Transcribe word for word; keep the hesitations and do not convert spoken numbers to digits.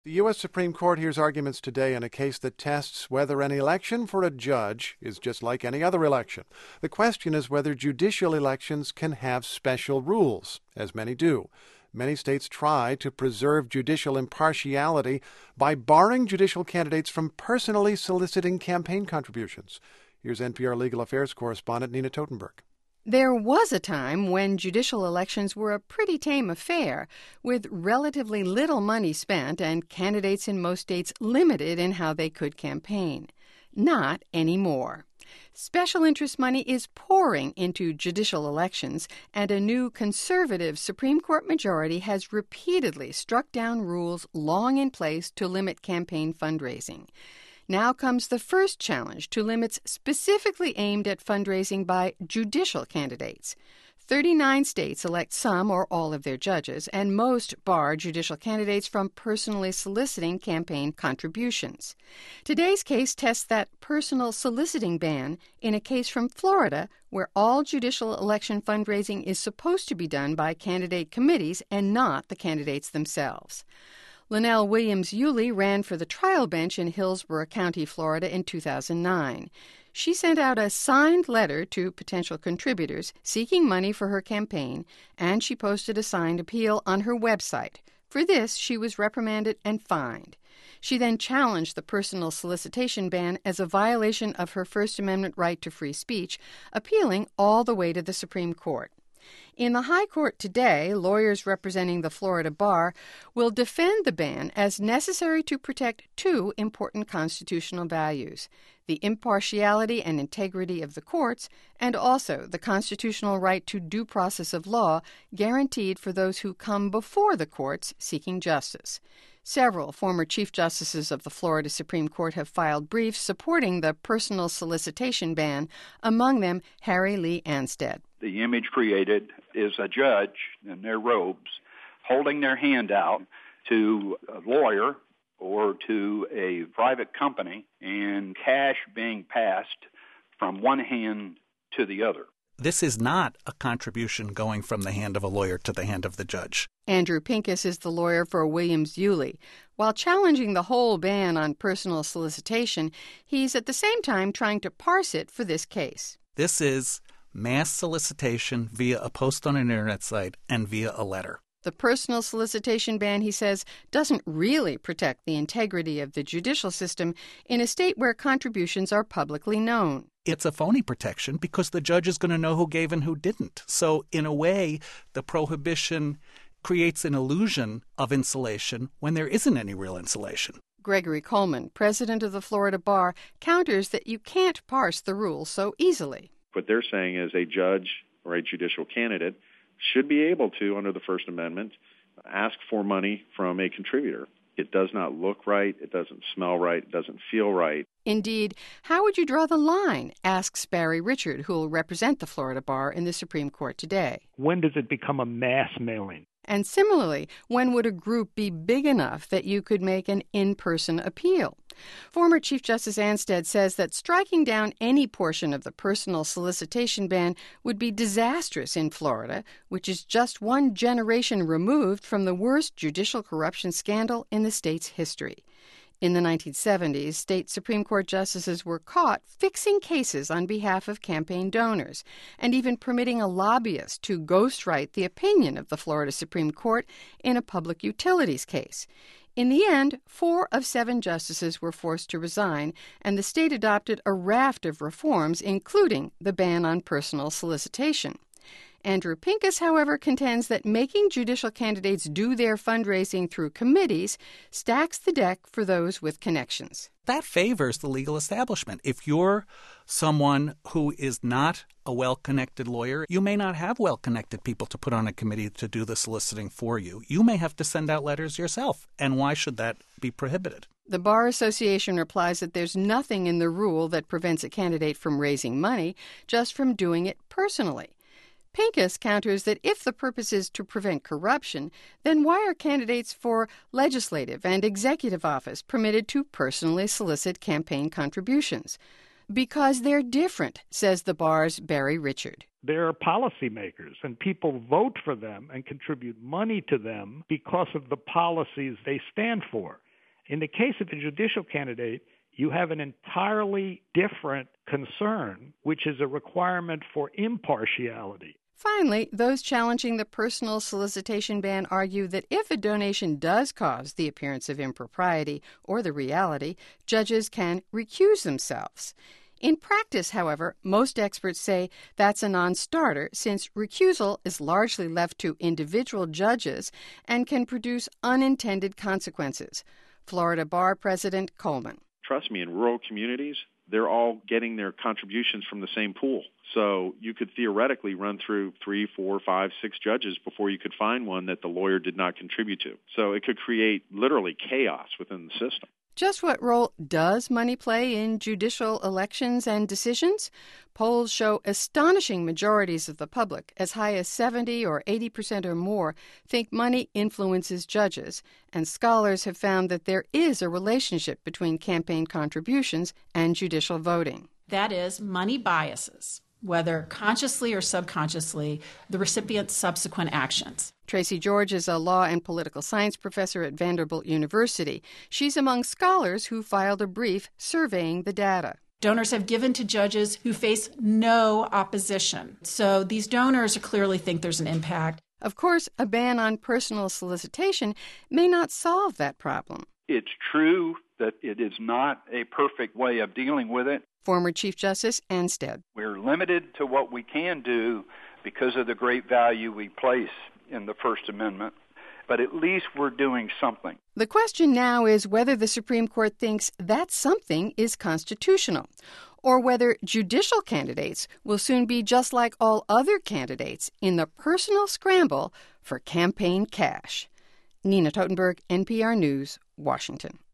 The U S Supreme Court hears arguments today in a case that tests whether an election for a judge is just like any other election. The question is whether judicial elections can have special rules, as many do. Many states try to preserve judicial impartiality by barring judicial candidates from personally soliciting campaign contributions. Here's N P R Legal Affairs correspondent Nina Totenberg. There was a time when judicial elections were a pretty tame affair, with relatively little money spent and candidates in most states limited in how they could campaign. Not anymore. Special interest money is pouring into judicial elections, and a new conservative Supreme Court majority has repeatedly struck down rules long in place to limit campaign fundraising. Now comes the first challenge to limits specifically aimed at fundraising by judicial candidates. thirty-nine states elect some or all of their judges, and most bar judicial candidates from personally soliciting campaign contributions. Today's case tests that personal soliciting ban in a case from Florida, where all judicial election fundraising is supposed to be done by candidate committees and not the candidates themselves. Lynnell Williams-Yulee ran for the trial bench in Hillsborough County, Florida in two thousand nine. She sent out a signed letter to potential contributors seeking money for her campaign, and she posted a signed appeal on her website. For this, she was reprimanded and fined. She then challenged the personal solicitation ban as a violation of her First Amendment right to free speech, appealing all the way to the Supreme Court. In the High Court today, lawyers representing the Florida bar will defend the ban as necessary to protect two important constitutional values: the impartiality and integrity of the courts, and also the constitutional right to due process of law guaranteed for those who come before the courts seeking justice. Several former Chief Justices of the Florida Supreme Court have filed briefs supporting the personal solicitation ban, among them Harry Lee Anstead. The image created is a judge in their robes holding their hand out to a lawyer or to a private company and cash being passed from one hand to the other. This is not a contribution going from the hand of a lawyer to the hand of the judge. Andrew Pincus is the lawyer for Williams-Yulee. While challenging the whole ban on personal solicitation, he's at the same time trying to parse it for this case. This is mass solicitation via a post on an internet site and via a letter. The personal solicitation ban, he says, doesn't really protect the integrity of the judicial system in a state where contributions are publicly known. It's a phony protection because the judge is going to know who gave and who didn't. So, in a way, the prohibition creates an illusion of insulation when there isn't any real insulation. Gregory Coleman, president of the Florida Bar, counters that you can't parse the rules so easily. What they're saying is a judge or a judicial candidate should be able to, under the First Amendment, ask for money from a contributor. It does not look right, it doesn't smell right, it doesn't feel right. Indeed, how would you draw the line, asks Barry Richard, who will represent the Florida Bar in the Supreme Court today. When does it become a mass mailing? And similarly, when would a group be big enough that you could make an in-person appeal? Former Chief Justice Anstead says that striking down any portion of the personal solicitation ban would be disastrous in Florida, which is just one generation removed from the worst judicial corruption scandal in the state's history. In the nineteen seventies, state Supreme Court justices were caught fixing cases on behalf of campaign donors and even permitting a lobbyist to ghostwrite the opinion of the Florida Supreme Court in a public utilities case. In the end, four of seven justices were forced to resign, and the state adopted a raft of reforms, including the ban on personal solicitation. Andrew Pincus, however, contends that making judicial candidates do their fundraising through committees stacks the deck for those with connections. That favors the legal establishment. If you're someone who is not a well-connected lawyer, you may not have well-connected people to put on a committee to do the soliciting for you. You may have to send out letters yourself. And why should that be prohibited? The Bar Association replies that there's nothing in the rule that prevents a candidate from raising money, just from doing it personally. Pincus counters that if the purpose is to prevent corruption, then why are candidates for legislative and executive office permitted to personally solicit campaign contributions? Because they're different, says the Bar's Barry Richard. They're policymakers, and people vote for them and contribute money to them because of the policies they stand for. In the case of a judicial candidate, you have an entirely different concern, which is a requirement for impartiality. Finally, those challenging the personal solicitation ban argue that if a donation does cause the appearance of impropriety or the reality, judges can recuse themselves. In practice, however, most experts say that's a non-starter since recusal is largely left to individual judges and can produce unintended consequences. Florida Bar President Coleman. Trust me, in rural communities, they're all getting their contributions from the same pool. So you could theoretically run through three, four, five, six judges before you could find one that the lawyer did not contribute to. So it could create literally chaos within the system. Just what role does money play in judicial elections and decisions? Polls show astonishing majorities of the public, as high as seventy or eighty percent or more, think money influences judges, and scholars have found that there is a relationship between campaign contributions and judicial voting. That is, money biases, whether consciously or subconsciously, the recipient's subsequent actions. Tracy George is a law and political science professor at Vanderbilt University. She's among scholars who filed a brief surveying the data. Donors have given to judges who face no opposition. So these donors clearly think there's an impact. Of course, a ban on personal solicitation may not solve that problem. It's true that it is not a perfect way of dealing with it. Former Chief Justice Anstead. We're limited to what we can do because of the great value we place in the First Amendment, but at least we're doing something. The question now is whether the Supreme Court thinks that something is constitutional, or whether judicial candidates will soon be just like all other candidates in the personal scramble for campaign cash. Nina Totenberg, N P R News, Washington.